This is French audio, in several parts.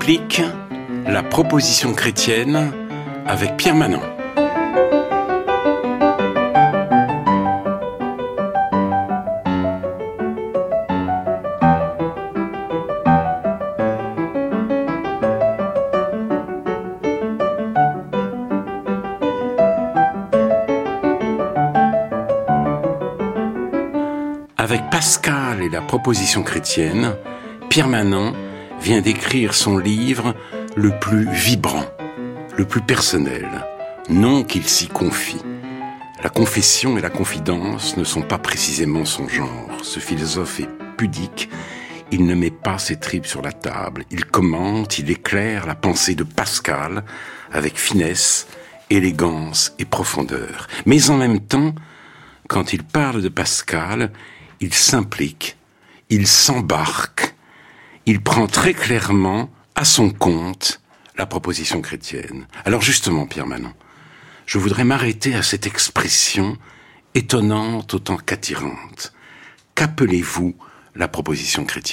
explique la proposition chrétienne avec Pierre Manant. Avec Pascal et la proposition chrétienne, Pierre Manant vient d'écrire son livre le plus vibrant, le plus personnel, non qu'il s'y confie. La confession et la confidence ne sont pas précisément son genre. Ce philosophe est pudique, il ne met pas ses tripes sur la table. Il commente, il éclaire la pensée de Pascal avec finesse, élégance et profondeur. Mais en même temps, quand il parle de Pascal, il s'implique, il s'embarque, il prend très clairement à son compte la proposition chrétienne. Alors justement, Pierre Manant, je voudrais m'arrêter à cette expression étonnante autant qu'attirante. Qu'appelez-vous la proposition chrétienne ?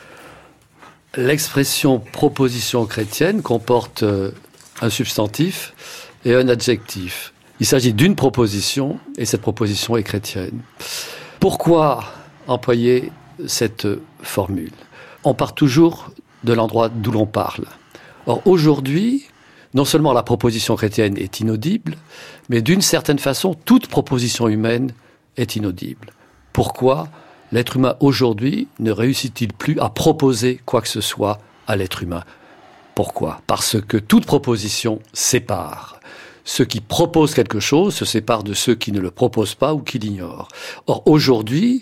L'expression proposition chrétienne comporte un substantif et un adjectif. Il s'agit d'une proposition et cette proposition est chrétienne. Pourquoi employer cette formule ? On part toujours de l'endroit d'où l'on parle. Or, aujourd'hui, non seulement la proposition chrétienne est inaudible, mais d'une certaine façon, toute proposition humaine est inaudible. Pourquoi l'être humain aujourd'hui ne réussit-il plus à proposer quoi que ce soit à l'être humain ? Pourquoi ? Parce que toute proposition sépare. Ceux qui proposent quelque chose se séparent de ceux qui ne le proposent pas ou qui l'ignorent. Or, aujourd'hui,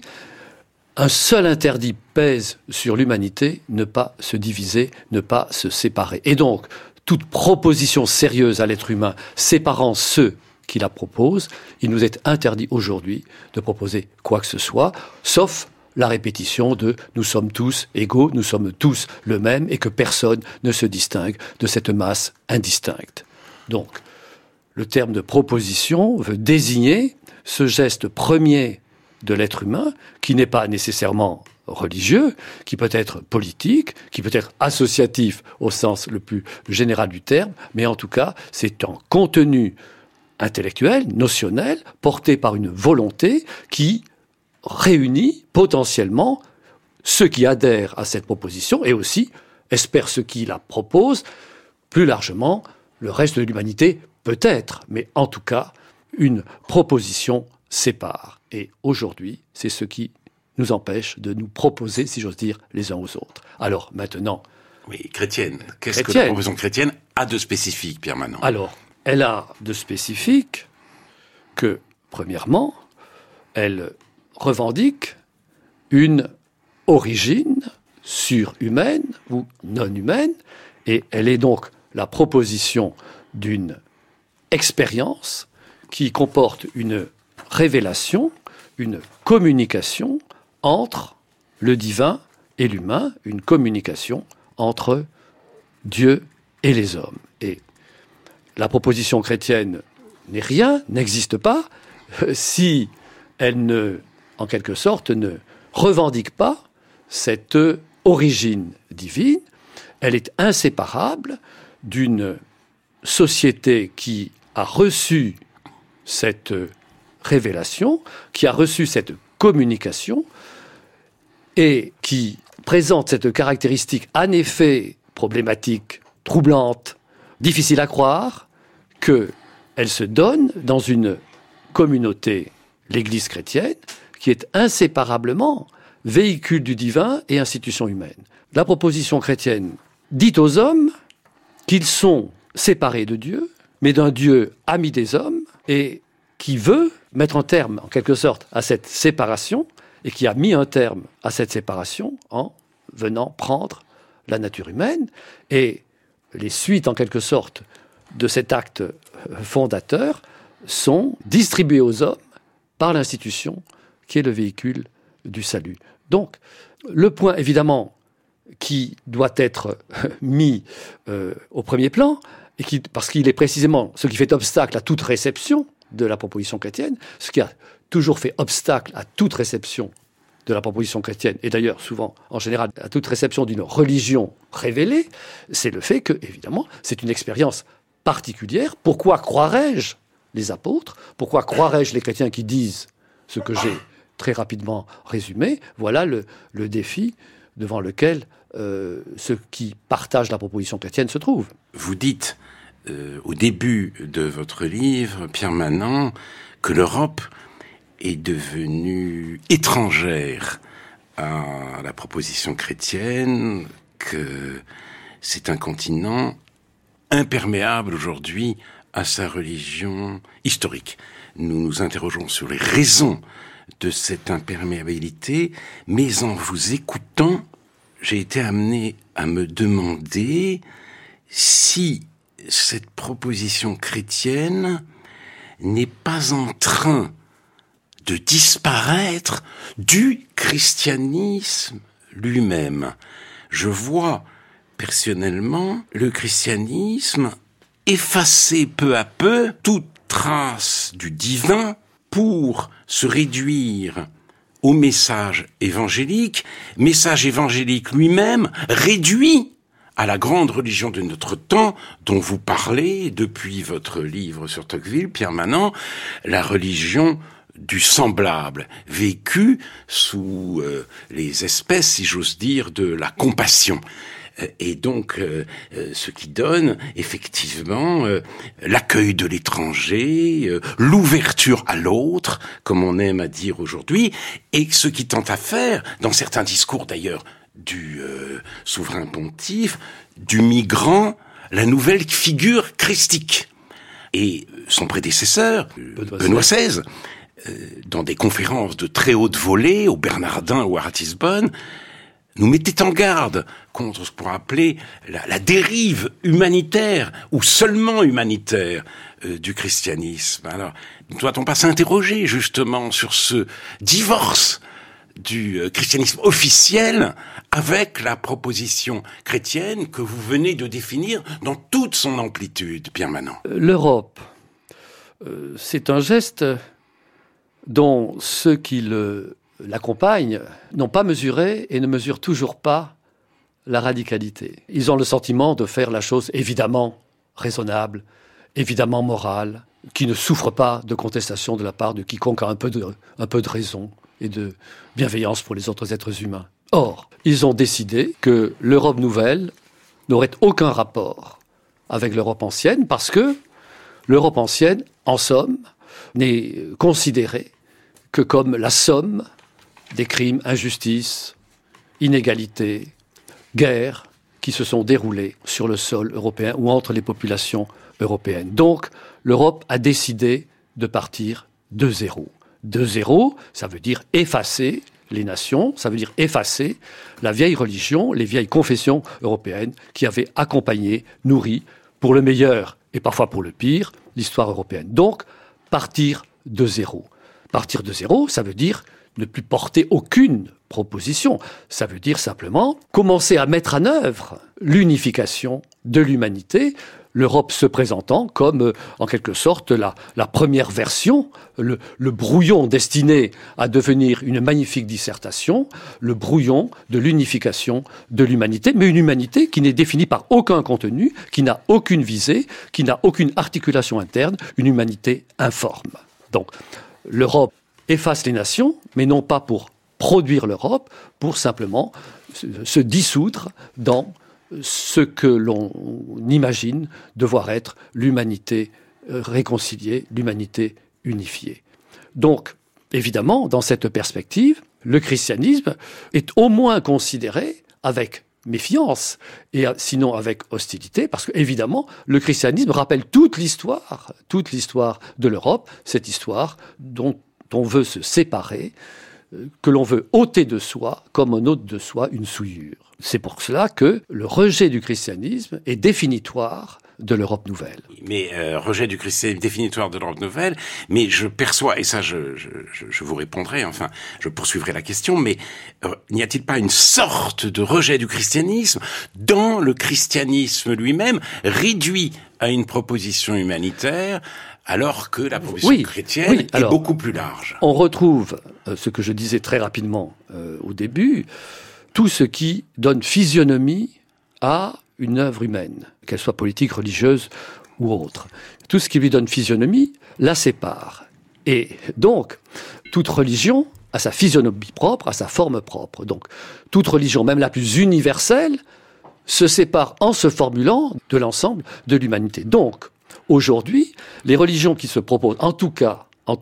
un seul interdit pèse sur l'humanité, ne pas se diviser, ne pas se séparer. Et donc, toute proposition sérieuse à l'être humain séparant ceux qui la proposent, il nous est interdit aujourd'hui de proposer quoi que ce soit, sauf la répétition de « nous sommes tous égaux, nous sommes tous le même » et que personne ne se distingue de cette masse indistincte. Donc, le terme de proposition veut désigner ce geste premier de l'être humain, qui n'est pas nécessairement religieux, qui peut être politique, qui peut être associatif au sens le plus général du terme, mais en tout cas, c'est un contenu intellectuel, notionnel, porté par une volonté qui réunit potentiellement ceux qui adhèrent à cette proposition et aussi, espèrent ceux qui la proposent, plus largement, le reste de l'humanité, peut-être, mais en tout cas, une proposition sépare. Et aujourd'hui, c'est ce qui nous empêche de nous proposer, si j'ose dire, les uns aux autres. Alors, maintenant... Oui, chrétienne. Qu'est-ce que la proposition chrétienne a de spécifique, Pierre Manant ? Alors, elle a de spécifique que, premièrement, elle revendique une origine surhumaine ou non humaine, et elle est donc la proposition d'une expérience qui comporte une révélation, une communication entre le divin et l'humain, une communication entre Dieu et les hommes. Et la proposition chrétienne n'est rien, n'existe pas, si elle ne, en quelque sorte, ne revendique pas cette origine divine. Elle est inséparable d'une société qui a reçu cette révélation, qui a reçu cette communication et qui présente cette caractéristique en effet problématique, troublante, difficile à croire, qu'elle se donne dans une communauté, l'Église chrétienne, qui est inséparablement véhicule du divin et institution humaine. La proposition chrétienne dit aux hommes qu'ils sont séparés de Dieu, mais d'un Dieu ami des hommes, et qui veut mettre un terme, en quelque sorte, à cette séparation, et qui a mis un terme à cette séparation en venant prendre la nature humaine. Et les suites, en quelque sorte, de cet acte fondateur sont distribuées aux hommes par l'institution qui est le véhicule du salut. Donc, le point, évidemment, qui doit être mis au premier plan, et parce qu'il est précisément ce qui fait obstacle à toute réception de la proposition chrétienne, ce qui a toujours fait obstacle à toute réception de la proposition chrétienne, et d'ailleurs souvent, en général, à toute réception d'une religion révélée, c'est le fait que, évidemment, c'est une expérience particulière. Pourquoi croirais-je les apôtres? Pourquoi croirais-je les chrétiens qui disent ce que j'ai très rapidement résumé? Voilà le défi devant lequel ceux qui partagent la proposition chrétienne se trouvent. Vous dites au début de votre livre, Pierre Manant, que l'Europe est devenue étrangère à la proposition chrétienne, que c'est un continent imperméable aujourd'hui à sa religion historique. Nous nous interrogeons sur les raisons de cette imperméabilité, mais en vous écoutant, j'ai été amené à me demander si cette proposition chrétienne n'est pas en train de disparaître du christianisme lui-même. Je vois personnellement le christianisme effacer peu à peu toute trace du divin pour se réduire au message évangélique lui-même réduit à la grande religion de notre temps dont vous parlez depuis votre livre sur Tocqueville, Pierre Manant, la religion du semblable, vécue sous les espèces, si j'ose dire, de la compassion. Et donc, ce qui donne effectivement l'accueil de l'étranger, l'ouverture à l'autre, comme on aime à dire aujourd'hui, et ce qui tente à faire, dans certains discours d'ailleurs du souverain pontife, du migrant, la nouvelle figure christique. Et son prédécesseur, Benoît XVI, dans des conférences de très haute volée, au Bernardin ou à Ratisbonne, nous mettait en garde contre ce qu'on pourrait appeler la dérive humanitaire, ou seulement humanitaire, du christianisme. Alors, ne doit-on pas s'interroger justement sur ce divorce du christianisme officiel avec la proposition chrétienne que vous venez de définir dans toute son amplitude, Pierre Manant? L'Europe, c'est un geste dont ceux qui l'accompagnent n'ont pas mesuré et ne mesurent toujours pas la radicalité. Ils ont le sentiment de faire la chose évidemment raisonnable, évidemment morale, qui ne souffre pas de contestation de la part de quiconque a un peu de raison et de bienveillance pour les autres êtres humains. Or, ils ont décidé que l'Europe nouvelle n'aurait aucun rapport avec l'Europe ancienne parce que l'Europe ancienne, en somme, n'est considérée que comme la somme des crimes, injustices, inégalités, guerres qui se sont déroulées sur le sol européen ou entre les populations européennes. Donc, l'Europe a décidé de partir de zéro. De zéro, ça veut dire effacer les nations, ça veut dire effacer la vieille religion, les vieilles confessions européennes qui avaient accompagné, nourri, pour le meilleur et parfois pour le pire, l'histoire européenne. Donc, partir de zéro. Partir de zéro, ça veut dire ne plus porter aucune proposition. Ça veut dire simplement commencer à mettre en œuvre l'unification de l'humanité, l'Europe se présentant comme, en quelque sorte, la première version, le brouillon destiné à devenir une magnifique dissertation, le brouillon de l'unification de l'humanité, mais une humanité qui n'est définie par aucun contenu, qui n'a aucune visée, qui n'a aucune articulation interne, une humanité informe. Donc, l'Europe efface les nations, mais non pas pour produire l'Europe, pour simplement se dissoudre dans ce que l'on imagine devoir être l'humanité réconciliée, l'humanité unifiée. Donc, évidemment, dans cette perspective, le christianisme est au moins considéré avec méfiance, et sinon avec hostilité, parce qu'évidemment, le christianisme rappelle toute l'histoire de l'Europe, cette histoire dont on veut se séparer, que l'on veut ôter de soi, comme on ôte de soi une souillure. C'est pour cela que le rejet du christianisme est définitoire de l'Europe nouvelle. Mais rejet du christianisme définitoire de l'Europe nouvelle, mais je perçois, et ça je vous répondrai, enfin je poursuivrai la question, mais n'y a-t-il pas une sorte de rejet du christianisme dans le christianisme lui-même, réduit à une proposition humanitaire, alors que la proposition chrétienne est beaucoup plus large. On retrouve ce que je disais très rapidement au début, tout ce qui donne physionomie à une œuvre humaine, qu'elle soit politique, religieuse ou autre. Tout ce qui lui donne physionomie la sépare. Et donc, toute religion a sa physionomie propre, a sa forme propre. Donc, toute religion, même la plus universelle, se sépare en se formulant de l'ensemble de l'humanité. Donc, aujourd'hui, les religions qui se proposent, en tout cas,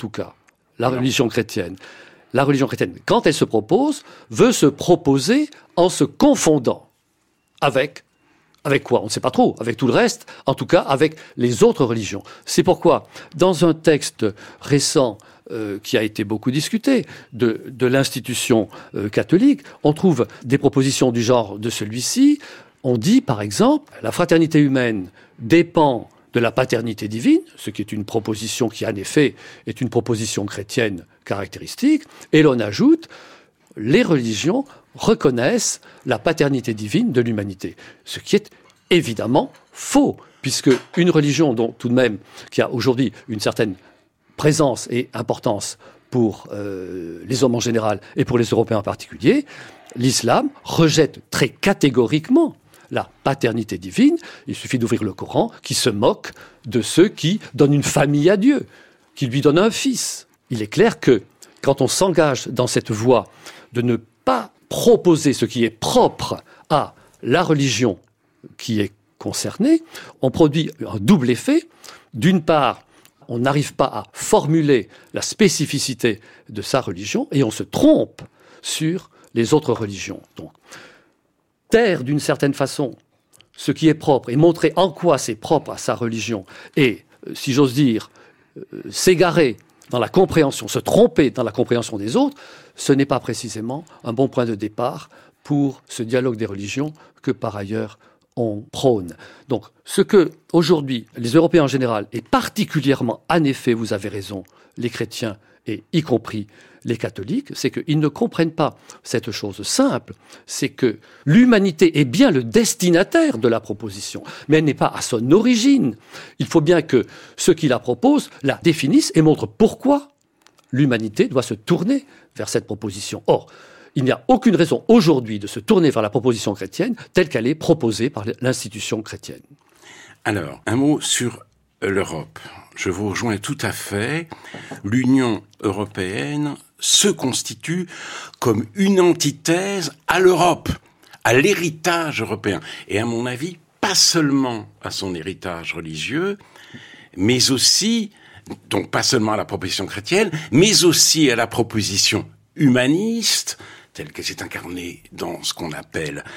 la religion chrétienne, quand elle se propose, veut se proposer en se confondant avec quoi? On ne sait pas trop. Avec tout le reste, en tout cas avec les autres religions. C'est pourquoi, dans un texte récent qui a été beaucoup discuté de l'institution catholique, on trouve des propositions du genre de celui-ci. On dit, par exemple, la fraternité humaine dépend de la paternité divine, ce qui est une proposition qui, en effet, est une proposition chrétienne caractéristique, et l'on ajoute, les religions reconnaissent la paternité divine de l'humanité, ce qui est évidemment faux, puisque une religion dont tout de même, qui a aujourd'hui une certaine présence et importance pour les hommes en général et pour les Européens en particulier, l'islam rejette très catégoriquement la paternité divine. Il suffit d'ouvrir le Coran qui se moque de ceux qui donnent une famille à Dieu, qui lui donnent un fils. Il est clair que quand on s'engage dans cette voie de ne pas proposer ce qui est propre à la religion qui est concernée, on produit un double effet. D'une part, on n'arrive pas à formuler la spécificité de sa religion et on se trompe sur les autres religions. Donc, taire d'une certaine façon ce qui est propre et montrer en quoi c'est propre à sa religion et, si j'ose dire, s'égarer dans la compréhension, se tromper dans la compréhension des autres, ce n'est pas précisément un bon point de départ pour ce dialogue des religions que, par ailleurs, on prône. Donc, ce que, aujourd'hui, les Européens en général, et particulièrement, en effet, vous avez raison, les chrétiens, et y compris les catholiques, c'est qu'ils ne comprennent pas cette chose simple, c'est que l'humanité est bien le destinataire de la proposition, mais elle n'est pas à son origine. Il faut bien que ceux qui la proposent la définissent et montrent pourquoi l'humanité doit se tourner vers cette proposition. Or, il n'y a aucune raison aujourd'hui de se tourner vers la proposition chrétienne telle qu'elle est proposée par l'institution chrétienne. Alors, un mot sur l'Europe. Je vous rejoins tout à fait. L'Union européenne se constitue comme une antithèse à l'Europe, à l'héritage européen. Et à mon avis, pas seulement à son héritage religieux, mais aussi, donc pas seulement à la proposition chrétienne, mais aussi à la proposition humaniste, telle qu'elle s'est incarnée dans ce qu'on appelle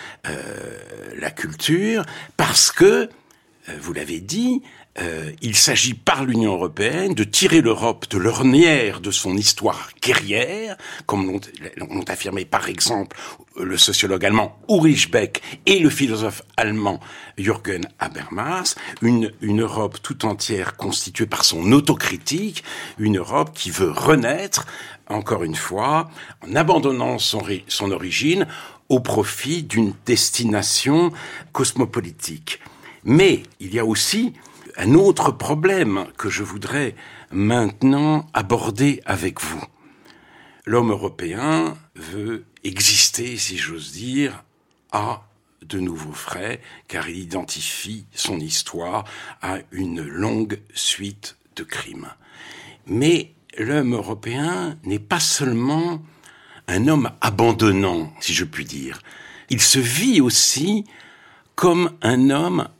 la culture, parce que, vous l'avez dit, il s'agit par l'Union européenne de tirer l'Europe de l'ornière de son histoire guerrière, comme l'ont affirmé par exemple le sociologue allemand Ulrich Beck et le philosophe allemand Jürgen Habermas, une Europe tout entière constituée par son autocritique, une Europe qui veut renaître, encore une fois, en abandonnant son origine au profit d'une destination cosmopolitique. Mais il y a aussi un autre problème que je voudrais maintenant aborder avec vous. L'homme européen veut exister, si j'ose dire, à de nouveaux frais, car il identifie son histoire à une longue suite de crimes. Mais l'homme européen n'est pas seulement un homme abandonnant, si je puis dire. Il se vit aussi comme un homme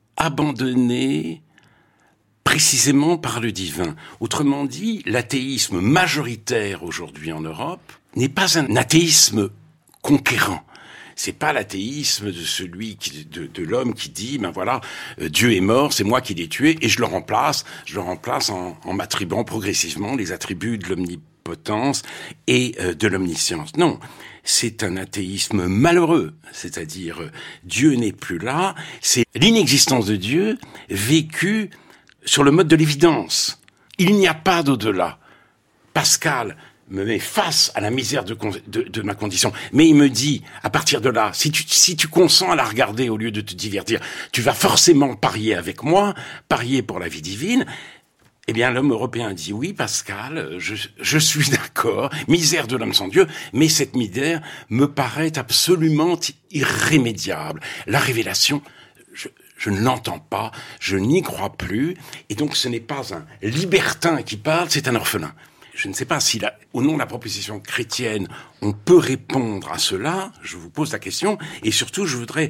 abandonné précisément par le divin. Autrement dit, l'athéisme majoritaire aujourd'hui en Europe n'est pas un athéisme conquérant. C'est pas l'athéisme de l'homme qui dit, ben voilà, Dieu est mort, c'est moi qui l'ai tué, et je le remplace en m'attribuant progressivement les attributs de l'omnipotence et de l'omniscience. Non. C'est un athéisme malheureux, c'est-à-dire Dieu n'est plus là, c'est l'inexistence de Dieu vécue sur le mode de l'évidence. Il n'y a pas d'au-delà. Pascal me met face à la misère de ma condition, mais il me dit, à partir de là, si tu consens à la regarder au lieu de te divertir, tu vas forcément parier avec moi, parier pour la vie divine. Eh bien, l'homme européen dit oui, Pascal, je suis d'accord, misère de l'homme sans Dieu, mais cette misère me paraît absolument irrémédiable. La révélation, je ne l'entends pas, je n'y crois plus, et donc ce n'est pas un libertin qui parle, c'est un orphelin. Je ne sais pas si, au nom de la proposition chrétienne, on peut répondre à cela, je vous pose la question, et surtout, je voudrais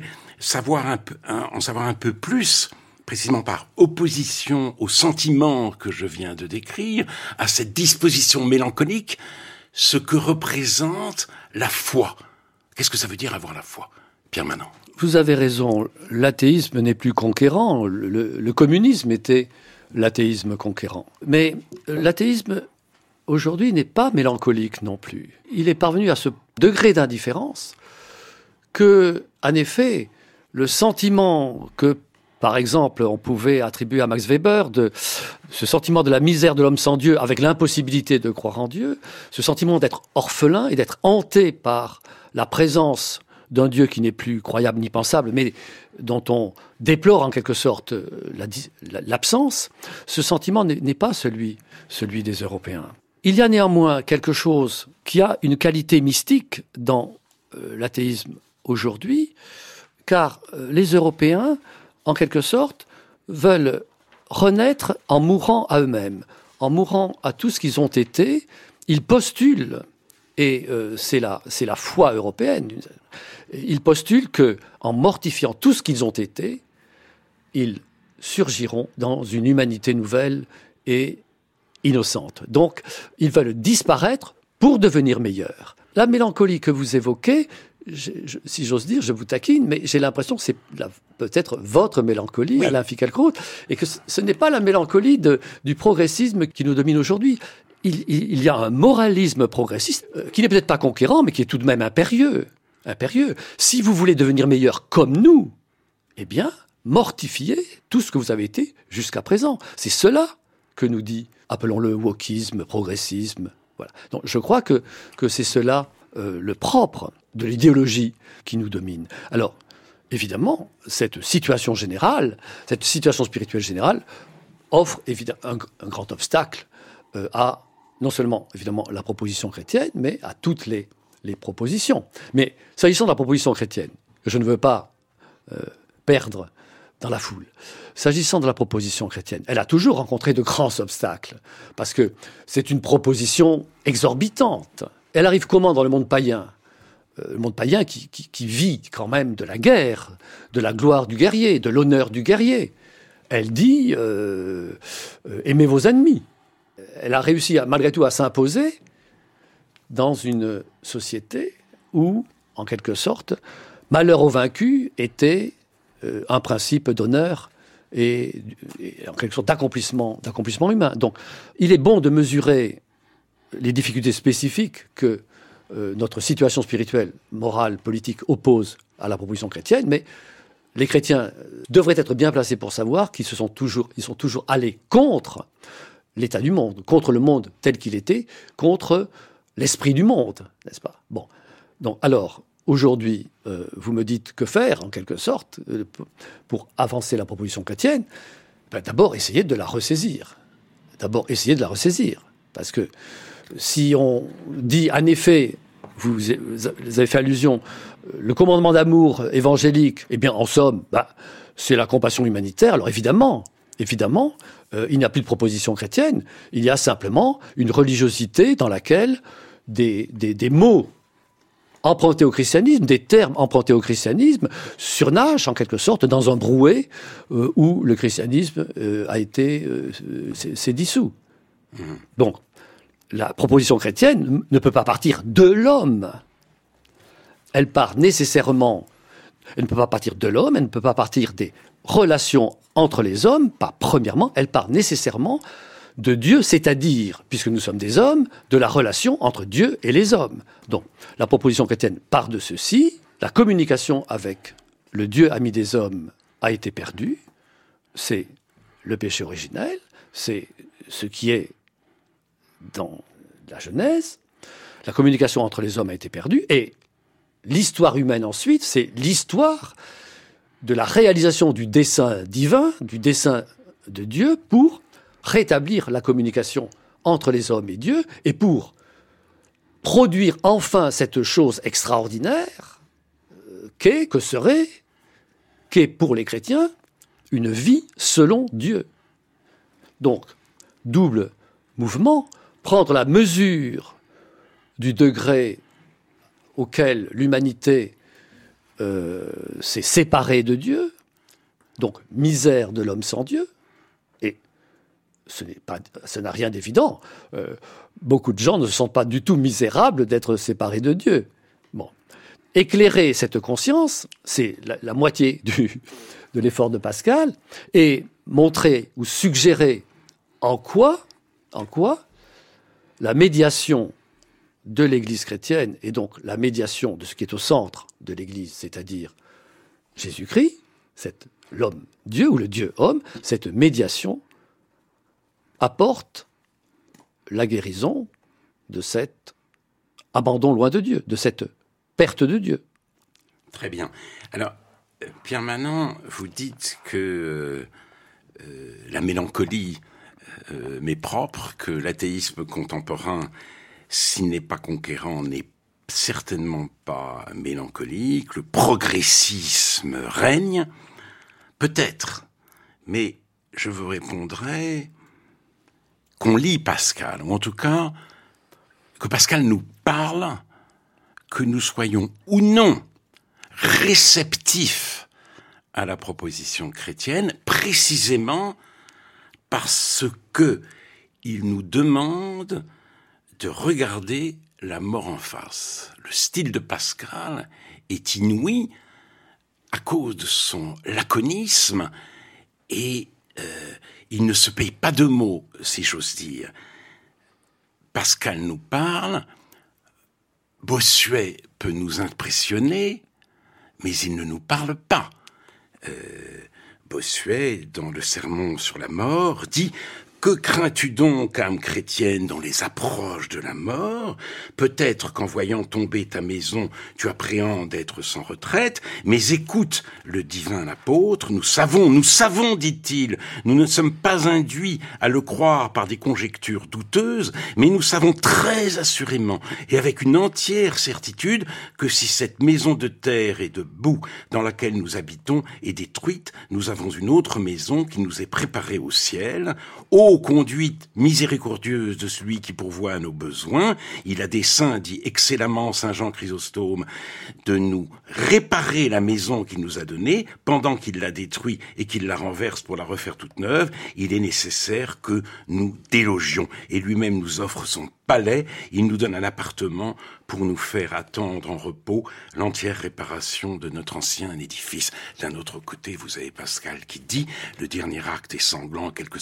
en savoir un peu plus, précisément par opposition au sentiment que je viens de décrire, à cette disposition mélancolique, ce que représente la foi. Qu'est-ce que ça veut dire avoir la foi, Pierre Manant? Vous avez raison, l'athéisme n'est plus conquérant, le communisme était l'athéisme conquérant. Mais l'athéisme, aujourd'hui, n'est pas mélancolique non plus. Il est parvenu à ce degré d'indifférence que, en effet, le sentiment que, par exemple, on pouvait attribuer à Max Weber de ce sentiment de la misère de l'homme sans Dieu avec l'impossibilité de croire en Dieu, ce sentiment d'être orphelin et d'être hanté par la présence d'un Dieu qui n'est plus croyable ni pensable, mais dont on déplore en quelque sorte l'absence, ce sentiment n'est pas celui des Européens. Il y a néanmoins quelque chose qui a une qualité mystique dans l'athéisme aujourd'hui, car les Européens, en quelque sorte, veulent renaître en mourant à eux-mêmes, en mourant à tout ce qu'ils ont été. Ils postulent, et c'est la foi européenne, ils postulent qu'en mortifiant tout ce qu'ils ont été, ils surgiront dans une humanité nouvelle et innocente. Donc, ils veulent disparaître pour devenir meilleurs. La mélancolie que vous évoquez, si j'ose dire, je vous taquine, mais j'ai l'impression que c'est peut-être votre mélancolie, oui, Alain Finkielkraut, et que ce n'est pas la mélancolie du progressisme qui nous domine aujourd'hui. Il y a un moralisme progressiste qui n'est peut-être pas conquérant, mais qui est tout de même impérieux. Si vous voulez devenir meilleur comme nous, eh bien, mortifiez tout ce que vous avez été jusqu'à présent. C'est cela que nous dit, appelons-le wokisme, progressisme. Voilà. Donc, je crois que c'est cela le propre de l'idéologie qui nous domine. Alors, évidemment, cette situation générale, cette situation spirituelle générale, offre évidemment un grand obstacle à non seulement, évidemment, la proposition chrétienne, mais à toutes les propositions. Mais s'agissant de la proposition chrétienne, je ne veux pas perdre dans la foule. S'agissant de la proposition chrétienne, elle a toujours rencontré de grands obstacles, parce que c'est une proposition exorbitante. Elle arrive comment dans le monde païen ? Le monde païen qui vit quand même de la guerre, de la gloire du guerrier, de l'honneur du guerrier. Elle dit aimez vos ennemis. Elle a réussi malgré tout à s'imposer dans une société où, en quelque sorte, malheur aux vaincus était un principe d'honneur et en quelque sorte d'accomplissement humain. Donc, il est bon de mesurer les difficultés spécifiques que notre situation spirituelle, morale, politique oppose à la proposition chrétienne, mais les chrétiens devraient être bien placés pour savoir qu'ils sont toujours allés contre l'état du monde, contre le monde tel qu'il était, contre l'esprit du monde, n'est-ce pas ? Bon, donc alors, aujourd'hui, vous me dites que faire, en quelque sorte, pour avancer la proposition chrétienne ? D'abord, essayez de la ressaisir. Parce que si on dit, en effet, vous avez fait allusion, le commandement d'amour évangélique, eh bien, en somme, c'est la compassion humanitaire. Alors évidemment, il n'y a plus de proposition chrétienne. Il y a simplement une religiosité dans laquelle des mots empruntés au christianisme, des termes empruntés au christianisme, surnagent en quelque sorte dans un brouet où le christianisme s'est dissous. Donc, la proposition chrétienne ne peut pas partir de l'homme. Elle part nécessairement, elle ne peut pas partir de l'homme, elle ne peut pas partir des relations entre les hommes, pas premièrement, elle part nécessairement de Dieu, c'est-à-dire, puisque nous sommes des hommes, de la relation entre Dieu et les hommes. Donc, la proposition chrétienne part de ceci, la communication avec le Dieu ami des hommes a été perdue, c'est le péché originel, c'est ce qui est dans la Genèse, la communication entre les hommes a été perdue, et l'histoire humaine ensuite, c'est l'histoire de la réalisation du dessein divin, du dessein de Dieu pour rétablir la communication entre les hommes et Dieu, et pour produire enfin cette chose extraordinaire qu'est pour les chrétiens une vie selon Dieu. Donc, double mouvement, prendre la mesure du degré auquel l'humanité s'est séparée de Dieu, donc misère de l'homme sans Dieu, et ça n'a rien d'évident. Beaucoup de gens ne se sentent pas du tout misérables d'être séparés de Dieu. Bon. Éclairer cette conscience, c'est la moitié de l'effort de Pascal, et montrer ou suggérer en quoi la médiation de l'Église chrétienne, et donc la médiation de ce qui est au centre de l'Église, c'est-à-dire Jésus-Christ, l'homme-Dieu ou le Dieu-homme, cette médiation apporte la guérison de cet abandon loin de Dieu, de cette perte de Dieu. Très bien. Alors, Pierre Manant, vous dites que la mélancolie m'est propre, que l'athéisme contemporain, s'il n'est pas conquérant, n'est certainement pas mélancolique, le progressisme règne, peut-être, mais je vous répondrai qu'on lit Pascal, ou en tout cas que Pascal nous parle, que nous soyons ou non réceptifs à la proposition chrétienne, précisément parce que il nous demande de regarder la mort en face. Le style de Pascal est inouï à cause de son laconisme et il ne se paye pas de mots, si j'ose dire. Pascal nous parle, Bossuet peut nous impressionner, mais il ne nous parle pas. Bossuet, dans le Sermon sur la mort, dit « Que crains-tu donc, âme chrétienne, dans les approches de la mort? Peut-être qu'en voyant tomber ta maison, tu appréhendes d'être sans retraite, mais écoute le divin apôtre, nous savons, dit-il, nous ne sommes pas induits à le croire par des conjectures douteuses, mais nous savons très assurément et avec une entière certitude que si cette maison de terre et de boue dans laquelle nous habitons est détruite, nous avons une autre maison qui nous est préparée au ciel. Ô conduite miséricordieuse de celui qui pourvoit à nos besoins, il a dessein, dit excellemment Saint Jean Chrysostome, de nous réparer la maison qu'il nous a donnée, pendant qu'il l'a détruite et qu'il la renverse pour la refaire toute neuve, il est nécessaire que nous délogions. Et lui-même nous offre son palais, il nous donne un appartement pour nous faire attendre en repos l'entière réparation de notre ancien édifice. D'un autre côté, vous avez Pascal qui dit « Le dernier acte est sanglant, quelque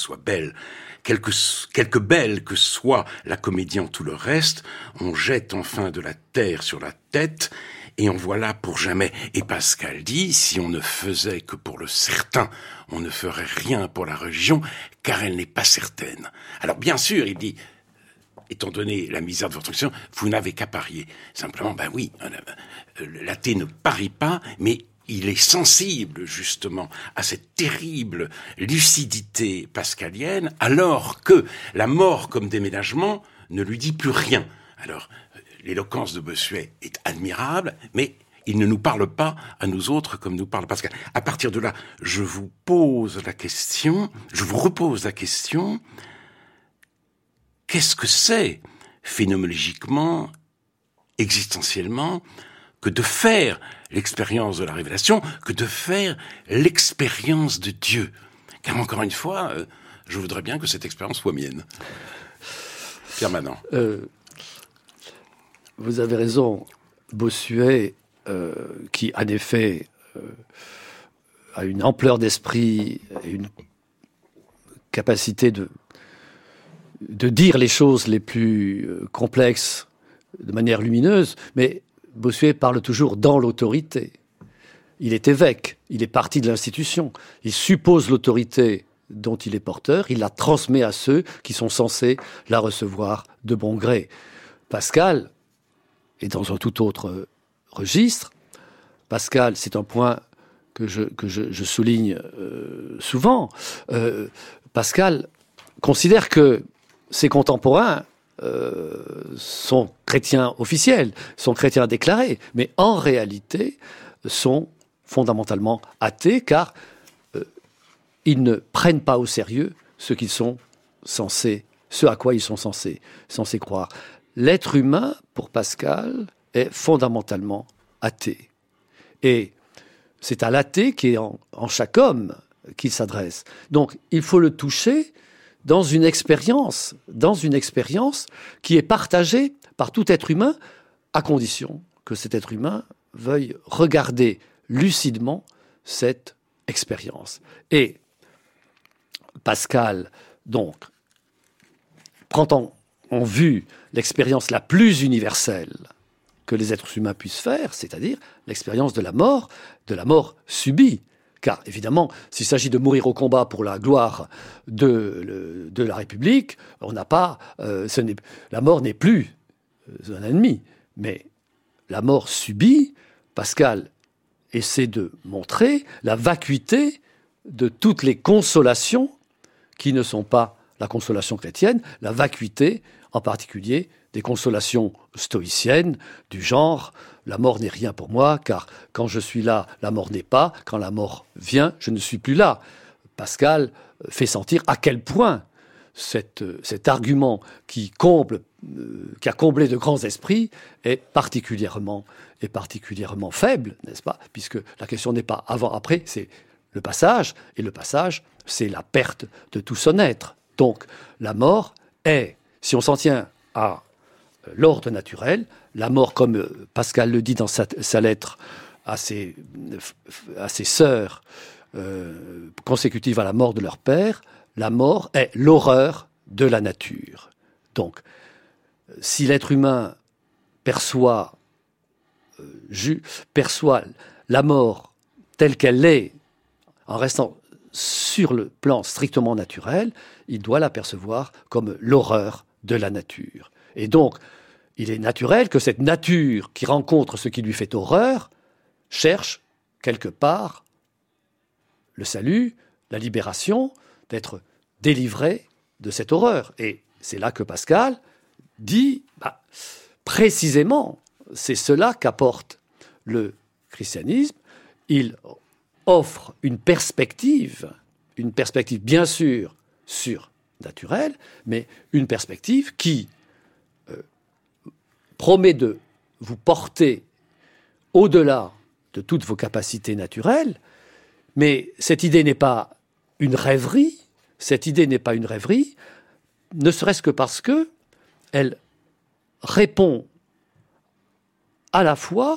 belle que soit la comédie en tout le reste, on jette enfin de la terre sur la tête, et en voilà pour jamais. » Et Pascal dit, si on ne faisait que pour le certain, on ne ferait rien pour la religion, car elle n'est pas certaine. Alors bien sûr, il dit, étant donné la misère de votre action, vous n'avez qu'à parier. Simplement, ben oui, l'athée ne parie pas, mais il est sensible, justement, à cette terrible lucidité pascalienne, alors que la mort comme déménagement ne lui dit plus rien. Alors, l'éloquence de Bossuet est admirable, mais il ne nous parle pas à nous autres comme nous parle Pascal. À partir de là, je vous repose la question, qu'est-ce que c'est, phénoménologiquement, existentiellement, que de faire l'expérience de la révélation, que de faire l'expérience de Dieu? Car encore une fois, je voudrais bien que cette expérience soit mienne. Pierre Manant. Vous avez raison. Bossuet, qui en effet a une ampleur d'esprit et une capacité de dire les choses les plus complexes de manière lumineuse, mais Bossuet parle toujours dans l'autorité. Il est évêque, il est parti de l'institution. Il suppose l'autorité dont il est porteur, il la transmet à ceux qui sont censés la recevoir de bon gré. Pascal est dans un tout autre registre. Pascal, c'est un point que je souligne souvent. Pascal considère que ses contemporains sont chrétiens officiels, sont chrétiens déclarés, mais en réalité sont fondamentalement athées, car ils ne prennent pas au sérieux ce à quoi ils sont censés croire. L'être humain, pour Pascal, est fondamentalement athée. Et c'est à l'athée qui est en chaque homme qu'il s'adresse. Donc, il faut le toucher dans une expérience qui est partagée par tout être humain, à condition que cet être humain veuille regarder lucidement cette expérience. Et Pascal, donc, prend en vue l'expérience la plus universelle que les êtres humains puissent faire, c'est-à-dire l'expérience de la mort subie. Car, évidemment, s'il s'agit de mourir au combat pour la gloire de la République, la mort n'est plus un ennemi. Mais la mort subie, Pascal essaie de montrer la vacuité de toutes les consolations qui ne sont pas la consolation chrétienne, la vacuité, en particulier, des consolations stoïciennes, du genre « la mort n'est rien pour moi, car quand je suis là, la mort n'est pas, quand la mort vient, je ne suis plus là ». Pascal fait sentir à quel point cet argument qui a comblé de grands esprits est particulièrement faible, n'est-ce pas ? Puisque la question n'est pas avant-après, c'est le passage, et le passage, c'est la perte de tout son être. Donc, la mort est, si on s'en tient à l'ordre naturel, la mort, comme Pascal le dit dans sa lettre à ses sœurs consécutives à la mort de leur père, la mort est l'horreur de la nature. Donc, si l'être humain perçoit la mort telle qu'elle est, en restant sur le plan strictement naturel, il doit la percevoir comme l'horreur de la nature. Et donc, il est naturel que cette nature qui rencontre ce qui lui fait horreur cherche quelque part le salut, la libération, d'être délivré de cette horreur. Et c'est là que Pascal dit, précisément, c'est cela qu'apporte le christianisme. Il offre une perspective bien sûr surnaturelle, mais une perspective qui promet de vous porter au-delà de toutes vos capacités naturelles, mais cette idée n'est pas une rêverie, ne serait-ce que parce que elle répond à la fois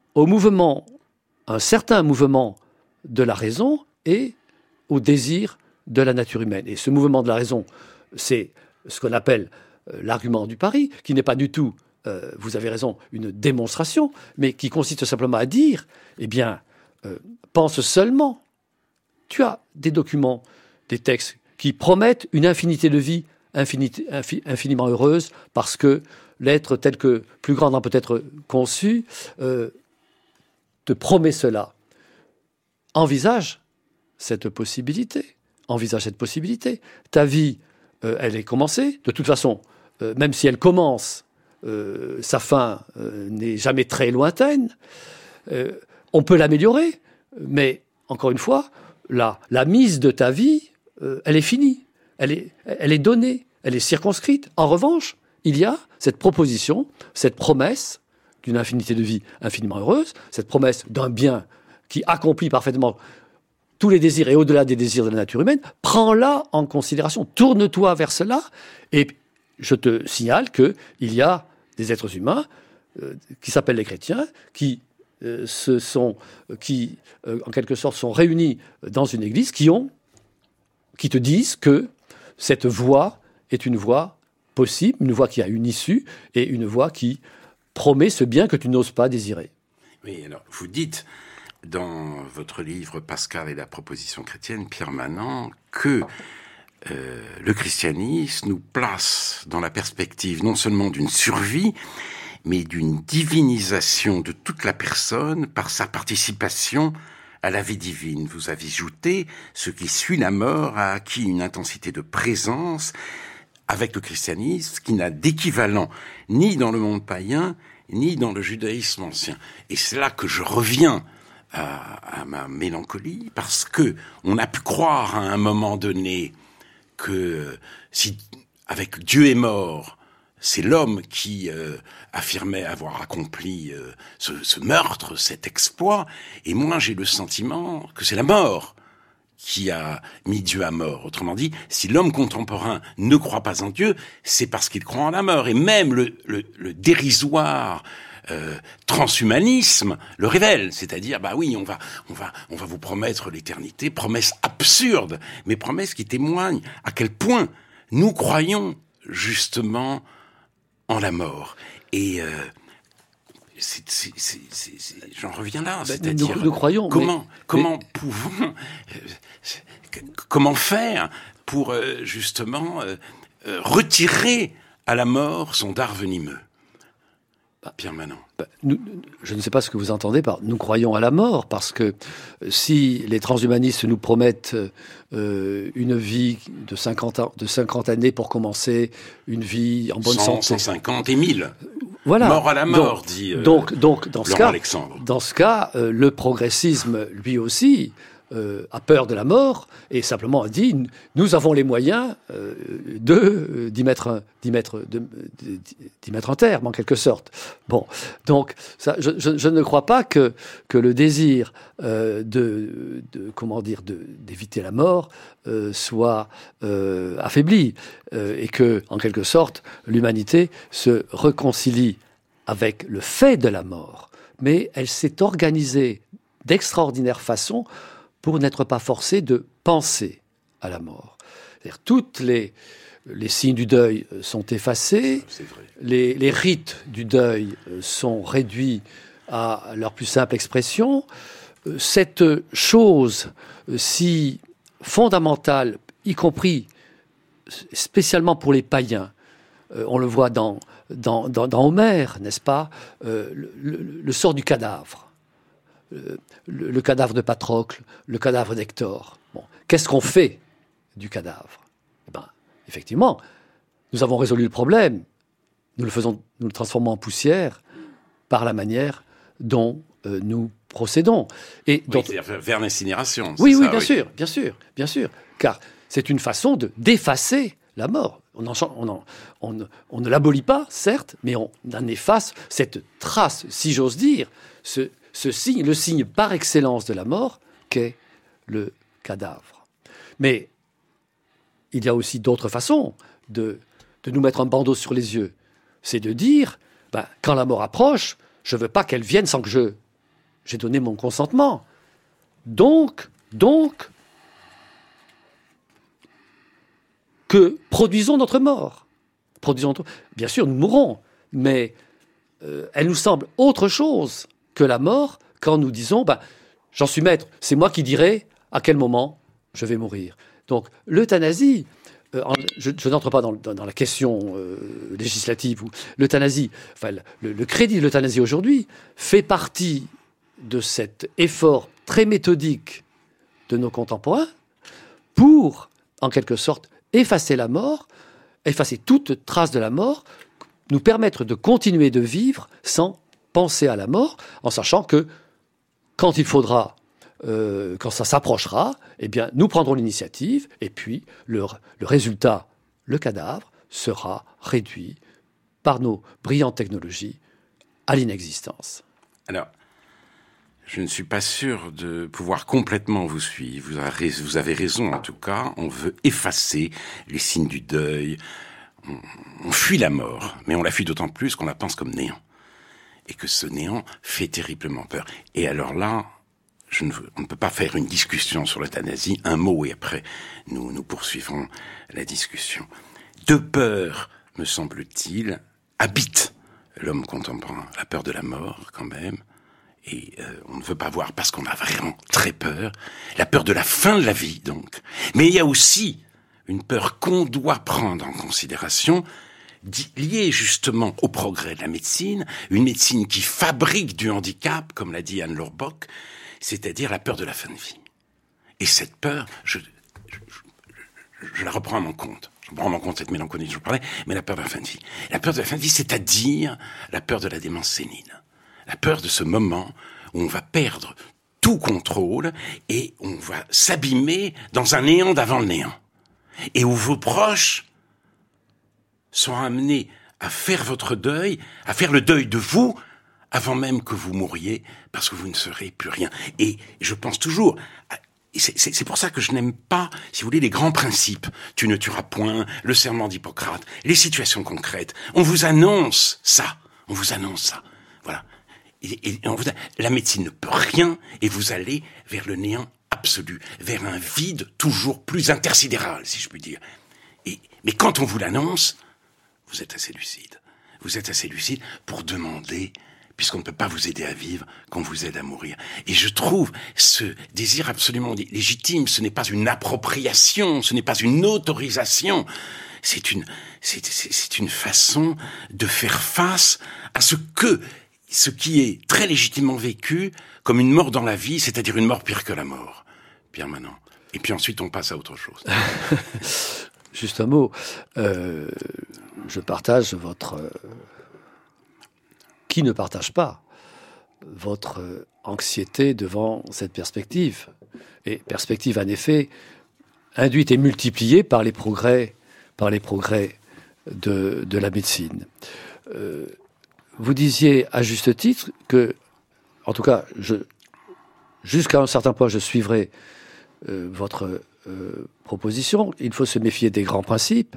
un certain mouvement de la raison et au désir de la nature humaine. Et ce mouvement de la raison, c'est ce qu'on appelle l'argument du pari, qui n'est pas du tout, vous avez raison, une démonstration, mais qui consiste simplement à dire, pense seulement. Tu as des documents, des textes qui promettent une infinité de vies infiniment heureuses, parce que l'être tel que plus grand n'en peut être conçu te promet cela. Envisage cette possibilité. Ta vie, elle est commencée. De toute façon, même si elle commence, sa fin n'est jamais très lointaine. On peut l'améliorer, mais encore une fois, la mise de ta vie, elle est finie. Elle est donnée, elle est circonscrite. En revanche, il y a cette proposition, cette promesse d'une infinité de vies infiniment heureuse, cette promesse d'un bien qui accomplit parfaitement tous les désirs et au-delà des désirs de la nature humaine. Prends-la en considération, tourne-toi vers cela, et je te signale qu'il y a des êtres humains qui s'appellent les chrétiens, qui en quelque sorte sont réunis dans une église, qui te disent que cette voie est une voie possible, une voie qui a une issue et une voie qui promet ce bien que tu n'oses pas désirer. Oui, alors vous dites dans votre livre Pascal et la proposition chrétienne, Pierre Manant, que le christianisme nous place dans la perspective non seulement d'une survie, mais d'une divinisation de toute la personne par sa participation à la vie divine. Vous avez ajouté, ce qui suit la mort a acquis une intensité de présence avec le christianisme qui n'a d'équivalent ni dans le monde païen, ni dans le judaïsme ancien. Et c'est là que je reviens à ma mélancolie, parce que on a pu croire à un moment donné que si avec Dieu est mort, c'est l'homme qui affirmait avoir accompli ce meurtre, cet exploit, et moi j'ai le sentiment que c'est la mort qui a mis Dieu à mort. Autrement dit, si l'homme contemporain ne croit pas en Dieu, c'est parce qu'il croit en la mort. Et même le dérisoire transhumanisme le révèle, c'est-à-dire bah oui, on va vous promettre l'éternité, promesse absurde, mais promesse qui témoigne à quel point nous croyons justement en la mort. Et j'en reviens là, c'est-à-dire nous croyons, comment pouvons comment faire pour justement retirer à la mort son dard venimeux. Pierre Manant. Je ne sais pas ce que vous entendez par « nous croyons à la mort », parce que si les transhumanistes nous promettent une vie de 50 années pour commencer, une vie en bonne santé... 150 et 1000. Voilà. Mort à la mort, dit donc dans ce cas, Alexandre. Dans ce cas, le progressisme, lui aussi, a peur de la mort et simplement a dit nous avons les moyens d'y mettre un terme en quelque sorte. Bon, donc ça, je ne crois pas que le désir d'éviter la mort soit affaibli et que en quelque sorte l'humanité se réconcilie avec le fait de la mort, mais elle s'est organisée d'extraordinaire façon pour n'être pas forcé de penser à la mort. C'est-à-dire, toutes les signes du deuil sont effacés, les rites du deuil sont réduits à leur plus simple expression. Cette chose si fondamentale, y compris spécialement pour les païens, on le voit dans Homère, n'est-ce pas, le sort du cadavre. Le cadavre de Patrocle, le cadavre d'Hector. Bon, qu'est-ce qu'on fait du cadavre ? Eh ben, effectivement, nous avons résolu le problème. Nous le transformons en poussière par la manière dont nous procédons. Et donc, vers l'incinération. Oui, bien sûr. Car c'est une façon de la mort. On ne l'abolit pas, certes, mais on en efface cette trace, si j'ose dire, ce signe, le signe par excellence de la mort, qu'est le cadavre. Mais il y a aussi d'autres façons de nous mettre un bandeau sur les yeux. C'est de dire, quand la mort approche, je ne veux pas qu'elle vienne sans que j'ai donné mon consentement. Donc, que produisons notre mort. Bien sûr, nous mourrons, mais elle nous semble autre chose que la mort quand nous disons j'en suis maître, c'est moi qui dirai à quel moment je vais mourir. Donc l'euthanasie, je n'entre pas dans la question législative, où l'euthanasie, le crédit de l'euthanasie aujourd'hui fait partie de cet effort très méthodique de nos contemporains pour, en quelque sorte, effacer la mort, effacer toute trace de la mort, nous permettre de continuer de vivre sans penser à la mort, en sachant que quand il faudra, quand ça s'approchera, eh bien, nous prendrons l'initiative, et puis le résultat, le cadavre, sera réduit par nos brillantes technologies à l'inexistence. Alors, je ne suis pas sûr de pouvoir complètement vous suivre. Vous avez raison, en tout cas. On veut effacer les signes du deuil. On fuit la mort, mais on la fuit d'autant plus qu'on la pense comme néant. Et que ce néant fait terriblement peur. Et alors là, on ne peut pas faire une discussion sur l'euthanasie, un mot, et après, nous poursuivrons la discussion. Deux peurs, me semble-t-il, habitent l'homme contemporain. La peur de la mort, quand même, et on ne veut pas voir parce qu'on a vraiment très peur. La peur de la fin de la vie, donc. Mais il y a aussi une peur qu'on doit prendre en considération, liée justement au progrès de la médecine, une médecine qui fabrique du handicap, comme l'a dit Anne Lorbock, c'est-à-dire la peur de la fin de vie. Et cette peur, je la reprends à mon compte. Je prends en compte cette mélancolie dont je parlais, mais la peur de la fin de vie. La peur de la fin de vie, c'est-à-dire la peur de la démence sénile. La peur de ce moment où on va perdre tout contrôle et on va s'abîmer dans un néant d'avant le néant. Et où vos proches sont amenés à faire votre deuil, à faire le deuil de vous, avant même que vous mouriez, parce que vous ne serez plus rien. Et je pense toujours... C'est pour ça que je n'aime pas, si vous voulez, les grands principes. Tu ne tueras point, le serment d'Hippocrate, les situations concrètes. On vous annonce ça. On vous annonce ça. Voilà. La médecine ne peut rien et vous allez vers le néant absolu, vers un vide toujours plus intersidéral, si je puis dire. Mais quand on vous l'annonce, vous êtes assez lucide. Vous êtes assez lucide pour demander, puisqu'on ne peut pas vous aider à vivre, qu'on vous aide à mourir. Et je trouve ce désir absolument légitime, ce n'est pas une appropriation, ce n'est pas une autorisation, c'est une façon de faire face à ce qui est très légitimement vécu comme une mort dans la vie, c'est-à-dire une mort pire que la mort. Pierre Manant. Et puis ensuite, on passe à autre chose. Juste un mot. Je partage votre... Qui ne partage pas votre anxiété devant cette perspective? Et perspective, en effet, induite et multipliée par les progrès de la médecine. Vous disiez à juste titre que, en tout cas, jusqu'à un certain point, je suivrai votre proposition. Il faut se méfier des grands principes.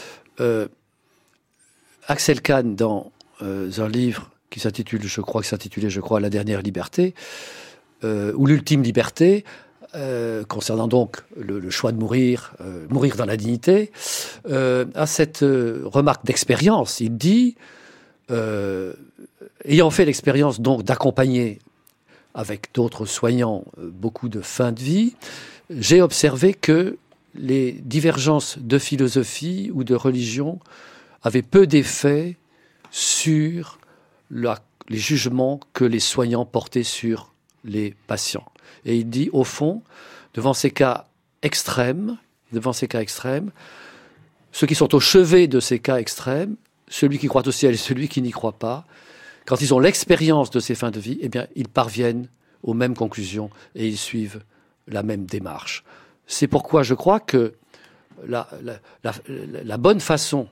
Axel Kahn, dans un livre qui s'intitulait, je crois, La dernière liberté, ou l'ultime liberté, concernant donc le choix de mourir dans la dignité, a cette remarque d'expérience. Il dit, ayant fait l'expérience donc d'accompagner avec d'autres soignants beaucoup de fins de vie, j'ai observé que les divergences de philosophie ou de religion avaient peu d'effet sur les jugements que les soignants portaient sur les patients. Et il dit, au fond, devant ces cas extrêmes, ceux qui sont au chevet de ces cas extrêmes, celui qui croit au ciel et celui qui n'y croit pas, quand ils ont l'expérience de ces fins de vie, eh bien, ils parviennent aux mêmes conclusions et ils suivent la même démarche. C'est pourquoi je crois que la bonne façon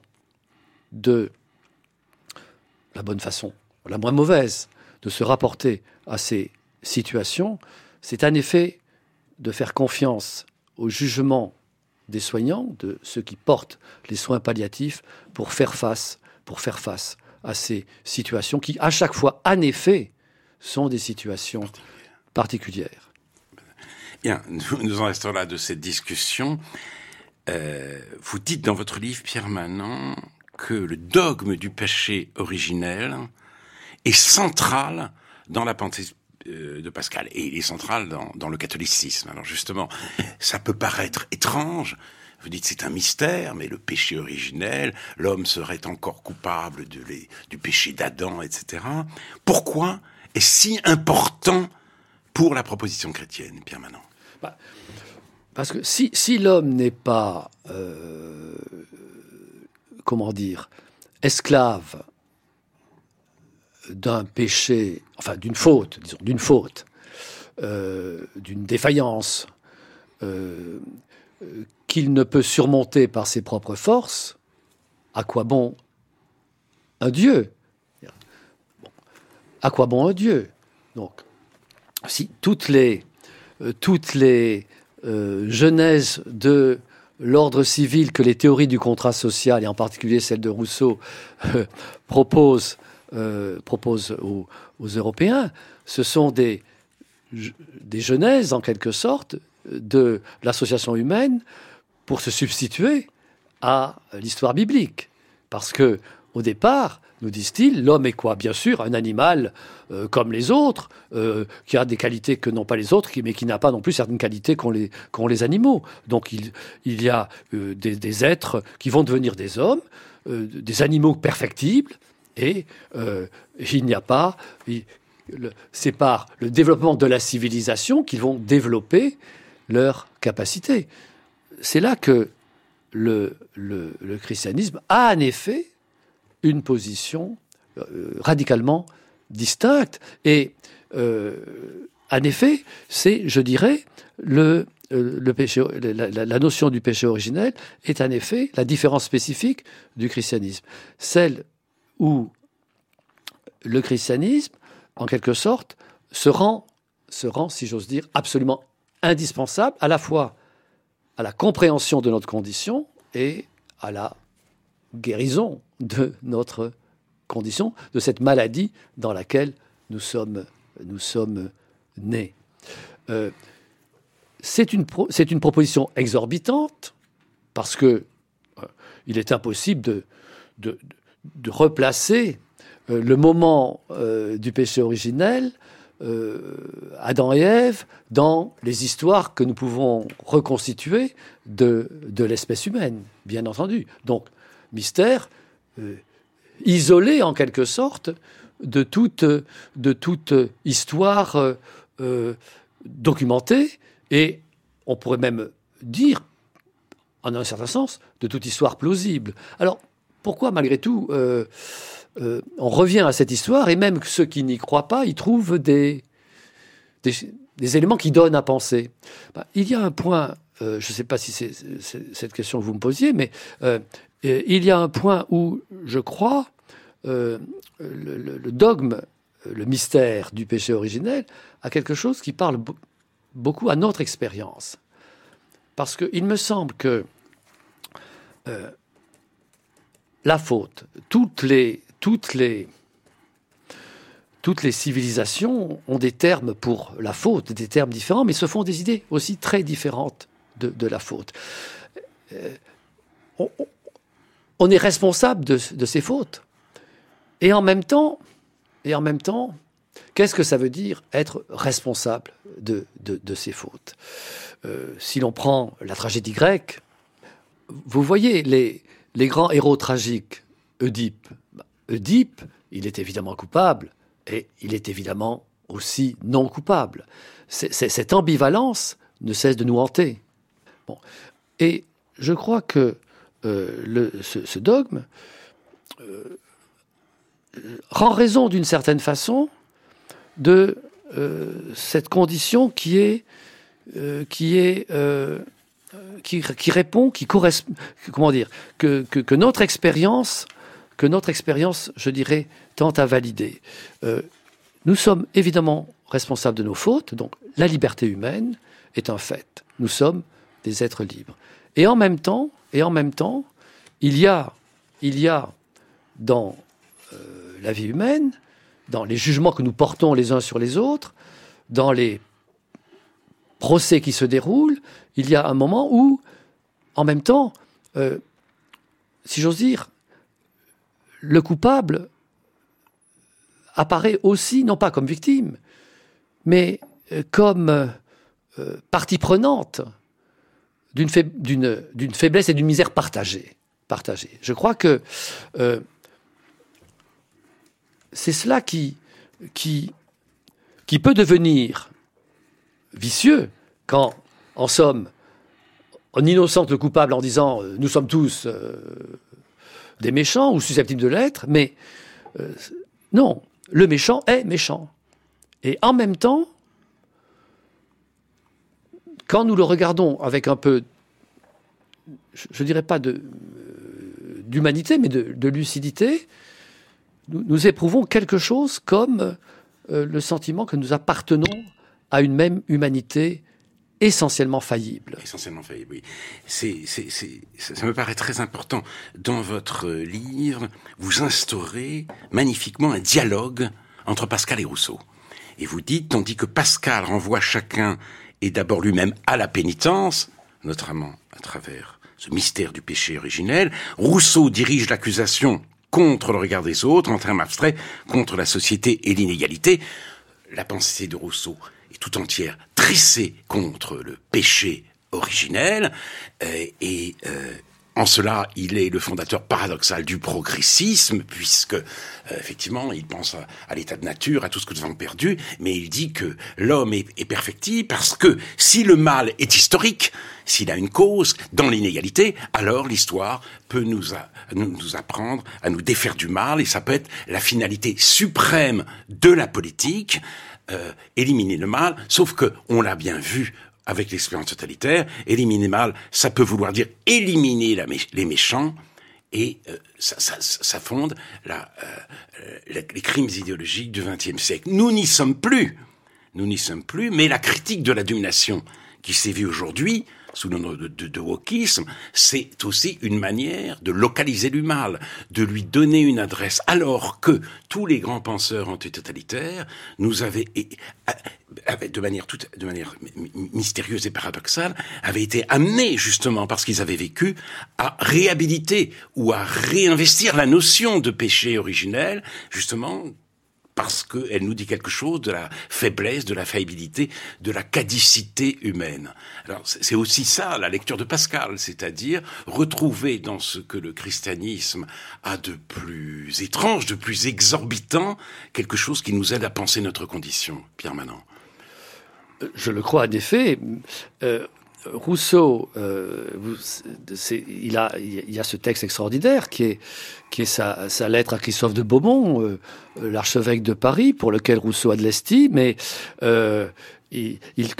la moins mauvaise de se rapporter à ces situations, c'est en effet de faire confiance au jugement des soignants, de ceux qui portent les soins palliatifs, pour faire face à ces situations qui, à chaque fois, en effet, sont des situations particulières. Bien, nous en restons là de cette discussion. Vous dites dans votre livre, Pierre Manant, que le dogme du péché originel est central dans la pensée de Pascal. Et il est central dans le catholicisme. Alors justement, ça peut paraître étrange. Vous dites c'est un mystère, mais le péché originel, l'homme serait encore coupable du péché d'Adam, etc. Pourquoi est-ce si important pour la proposition chrétienne, Pierre Manant? Parce que si l'homme n'est pas, esclave d'un péché, enfin d'une faute, d'une défaillance, qu'il ne peut surmonter par ses propres forces, à quoi bon un Dieu? À quoi bon un Dieu? Donc, si toutes les genèses de l'ordre civil que les théories du contrat social, et en particulier celle de Rousseau, proposent aux Européens, ce sont des genèses, en quelque sorte, de l'association humaine pour se substituer à l'histoire biblique. Parce que, au départ, nous disent-ils, l'homme est quoi? Bien sûr, un animal comme les autres, qui a des qualités que n'ont pas les autres, mais qui n'a pas non plus certaines qualités qu'ont les animaux. Donc il y a des êtres qui vont devenir des hommes, des animaux perfectibles, et il n'y a pas c'est par le développement de la civilisation qu'ils vont développer leurs capacités. C'est là que le christianisme a en effet une position radicalement distincte. Et en effet, c'est, je dirais, le péché, la notion du péché originel est en effet la différence spécifique du christianisme. Celle où le christianisme, en quelque sorte, se rend, si j'ose dire, absolument indispensable à la fois à la compréhension de notre condition et à la guérison de notre condition, de cette maladie dans laquelle nous sommes nés. C'est une proposition exorbitante parce que il est impossible de replacer le moment du péché originel, Adam et Ève, dans les histoires que nous pouvons reconstituer de l'espèce humaine, bien entendu. Donc, mystère isolé en quelque sorte de toute histoire documentée, et on pourrait même dire, en un certain sens, de toute histoire plausible. Alors, pourquoi malgré tout on revient à cette histoire, et même ceux qui n'y croient pas, y trouvent des éléments qui donnent à penser. Il y a un point, je ne sais pas si c'est cette question que vous me posiez, mais il y a un point où je crois le dogme, le mystère du péché originel a quelque chose qui parle beaucoup à notre expérience. Parce qu'il me semble que la faute, toutes les civilisations ont des termes pour la faute, des termes différents, mais se font des idées aussi très différentes de la faute. On est responsable de ces fautes. Et en même temps, qu'est-ce que ça veut dire être responsable de ces fautes ? Si l'on prend la tragédie grecque, vous voyez les grands héros tragiques, Oedipe. Oedipe, il est évidemment coupable, et il est évidemment aussi non coupable. Cette ambivalence ne cesse de nous hanter. Bon. Et je crois que ce dogme rend raison d'une certaine façon de cette condition qui répond, qui correspond, comment dire, que notre expérience, je dirais, tente à valider. Nous sommes évidemment responsables de nos fautes, donc la liberté humaine est un fait. Nous sommes des êtres libres. Et en même temps, il y a dans la vie humaine, dans les jugements que nous portons les uns sur les autres, dans les procès qui se déroulent, il y a un moment où, en même temps, si j'ose dire, le coupable apparaît aussi, non pas comme victime, mais comme partie prenante d'une faiblesse et d'une misère partagée. Je crois que c'est cela qui peut devenir vicieux quand, en somme, on innocente le coupable en disant nous sommes tous des méchants ou susceptibles de l'être, mais non, le méchant est méchant. Et en même temps, quand nous le regardons avec un peu, je dirais pas d'humanité, mais de lucidité, nous éprouvons quelque chose comme le sentiment que nous appartenons à une même humanité essentiellement faillible. Essentiellement faillible, oui. Ça me paraît très important. Dans votre livre, vous instaurez magnifiquement un dialogue entre Pascal et Rousseau. Et vous dites, tandis que Pascal renvoie chacun et d'abord lui-même à la pénitence, notamment à travers ce mystère du péché originel, Rousseau dirige l'accusation contre le regard des autres, en termes abstraits, contre la société et l'inégalité. La pensée de Rousseau est tout entière tressée contre le péché originel, et En cela, il est le fondateur paradoxal du progressisme, puisque, effectivement, il pense à l'état de nature, à tout ce que nous avons perdu, mais il dit que l'homme est perfectible parce que si le mal est historique, s'il a une cause dans l'inégalité, alors l'histoire peut nous apprendre à nous défaire du mal, et ça peut être la finalité suprême de la politique, éliminer le mal, sauf que, on l'a bien vu, avec l'expérience totalitaire, éliminer le mal, ça peut vouloir dire éliminer les méchants, et ça fonde les crimes idéologiques du XXe siècle. Nous n'y sommes plus, mais la critique de la domination qui sévit aujourd'hui, sous le nom de wokisme, c'est aussi une manière de localiser le mal, de lui donner une adresse, alors que tous les grands penseurs antitotalitaires nous avaient de manière mystérieuse et paradoxale, avaient été amenés, justement, parce qu'ils avaient vécu, à réhabiliter ou à réinvestir la notion de péché originel, justement, parce qu'elle nous dit quelque chose de la faiblesse, de la faillibilité, de la caducité humaine. Alors, c'est aussi ça, la lecture de Pascal, c'est-à-dire retrouver dans ce que le christianisme a de plus étrange, de plus exorbitant, quelque chose qui nous aide à penser notre condition. Pierre Manant. Je le crois, en effet. Rousseau, il y a ce texte extraordinaire qui est sa lettre à Christophe de Beaumont, l'archevêque de Paris, pour lequel Rousseau a de l'estime, mais il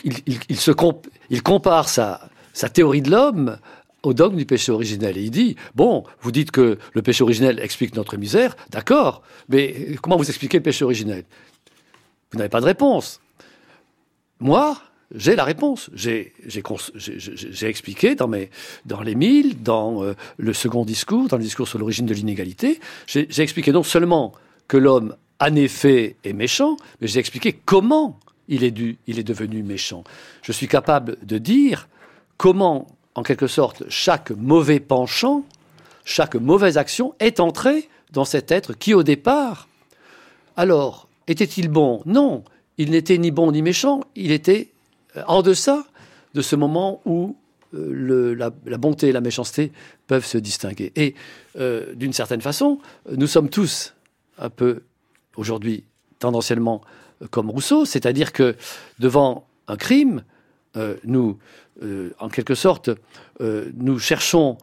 compare sa théorie de l'homme au dogme du péché originel. Et il dit, bon, vous dites que le péché originel explique notre misère, d'accord, mais comment vous expliquez le péché originel? Vous n'avez pas de réponse. Moi, j'ai la réponse. J'ai expliqué dans l'Émile, dans le second discours, dans le discours sur l'origine de l'inégalité, j'ai expliqué non seulement que l'homme, en effet, est méchant, mais j'ai expliqué comment il est devenu méchant. Je suis capable de dire comment, en quelque sorte, chaque mauvais penchant, chaque mauvaise action est entrée dans cet être qui, au départ, alors, était-il bon? Non, il n'était ni bon ni méchant, il était en deçà de ce moment où la bonté et la méchanceté peuvent se distinguer. Et d'une certaine façon, nous sommes tous un peu, aujourd'hui, tendanciellement comme Rousseau, c'est-à-dire que devant un crime, nous, en quelque sorte, nous cherchons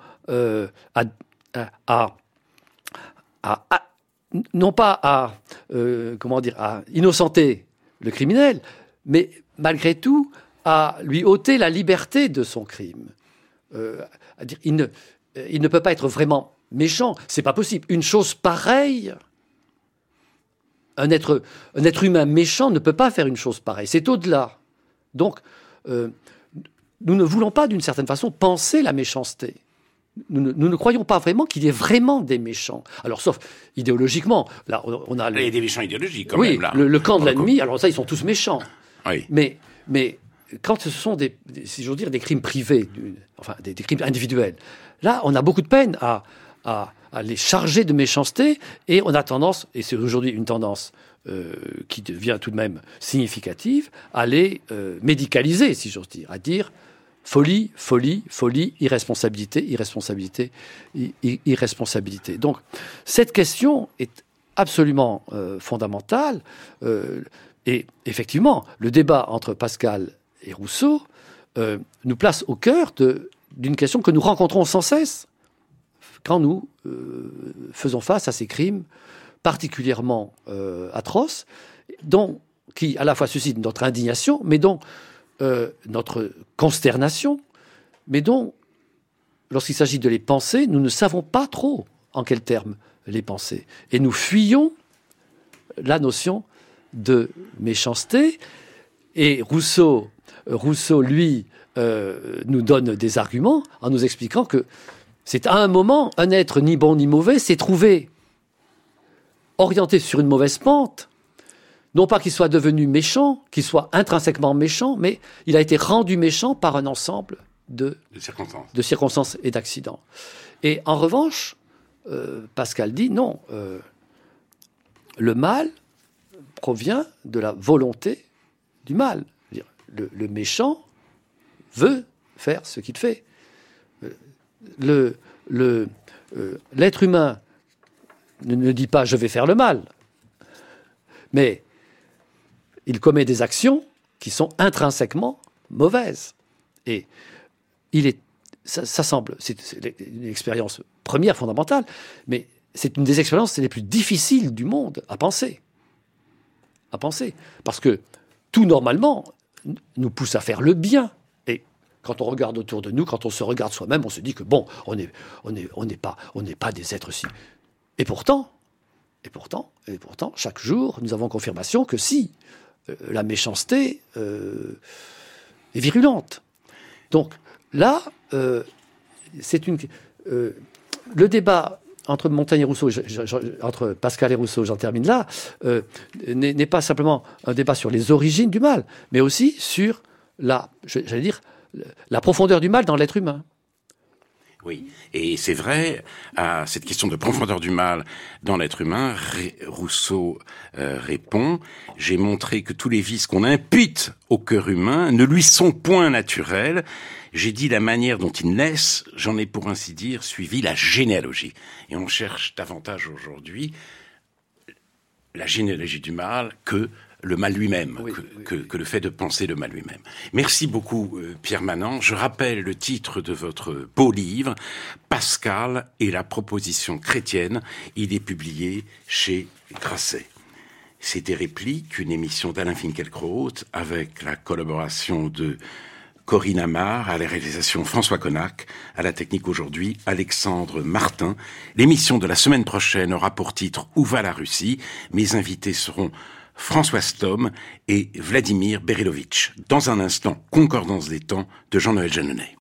non pas à innocenter le criminel, mais malgré tout, à lui ôter la liberté de son crime. Il ne peut pas être vraiment méchant. C'est pas possible. Une chose pareille, un être humain méchant ne peut pas faire une chose pareille. C'est au-delà. Donc, nous ne voulons pas, d'une certaine façon, penser la méchanceté. Nous ne croyons pas vraiment qu'il y ait vraiment des méchants. Alors, sauf idéologiquement. Là, on a il y a des méchants idéologiques, quand même. même, là. Le camp de l'ennemi, alors ça, ils sont tous méchants. Oui. Mais quand ce sont si j'ose dire, des crimes privés, des crimes individuels, là, on a beaucoup de peine à les charger de méchanceté, et on a tendance, et c'est aujourd'hui une tendance qui devient tout de même significative, à les médicaliser, si j'ose dire, à dire folie, folie, folie, irresponsabilité, irresponsabilité, irresponsabilité. Donc, cette question est absolument fondamentale. Et effectivement, le débat entre Pascal et Rousseau nous place au cœur d'une question que nous rencontrons sans cesse quand nous faisons face à ces crimes particulièrement atroces, qui à la fois suscitent notre indignation, mais dont notre consternation, mais dont, lorsqu'il s'agit de les penser, nous ne savons pas trop en quels termes les penser. Et nous fuyons la notion de méchanceté. Et Rousseau, lui, nous donne des arguments en nous expliquant que c'est à un moment, un être ni bon ni mauvais s'est trouvé orienté sur une mauvaise pente, non pas qu'il soit devenu méchant, qu'il soit intrinsèquement méchant, mais il a été rendu méchant par un ensemble de circonstances et d'accidents. Et en revanche, Pascal dit non, le mal provient de la volonté du mal. Le méchant veut faire ce qu'il fait. l'être humain ne dit pas « je vais faire le mal », mais il commet des actions qui sont intrinsèquement mauvaises. Et ça semble, c'est une expérience première, fondamentale, mais c'est une des expériences les plus difficiles du monde à penser. Parce que tout, normalement, nous pousse à faire le bien. Et quand on regarde autour de nous, quand on se regarde soi-même, on se dit que bon, on n'est pas des êtres si. Et pourtant, chaque jour, nous avons confirmation que si, la méchanceté est virulente. Donc là, le débat entre Montaigne et Rousseau, entre Pascal et Rousseau, j'en termine là, n'est pas simplement un débat sur les origines du mal, mais aussi sur la profondeur du mal dans l'être humain. Oui, et c'est vrai, à cette question de profondeur du mal dans l'être humain, Rousseau répond « J'ai montré que tous les vices qu'on impute au cœur humain ne lui sont point naturels. J'ai dit la manière dont ils naissent, j'en ai pour ainsi dire suivi la généalogie. » Et on cherche davantage aujourd'hui la généalogie du mal que le mal lui-même, que le fait de penser le mal lui-même. Merci beaucoup, Pierre Manant. Je rappelle le titre de votre beau livre, Pascal et la proposition chrétienne. Il est publié chez Grasset. C'était Réplique, une émission d'Alain Finkielkraut avec la collaboration de Corinne Amar, à la réalisation François Connac, à la technique aujourd'hui Alexandre Martin. L'émission de la semaine prochaine aura pour titre « Où va la Russie ?». Mes invités seront François Stom et Vladimir Berilovitch. Dans un instant, Concordance des temps de Jean-Noël Jeanneney.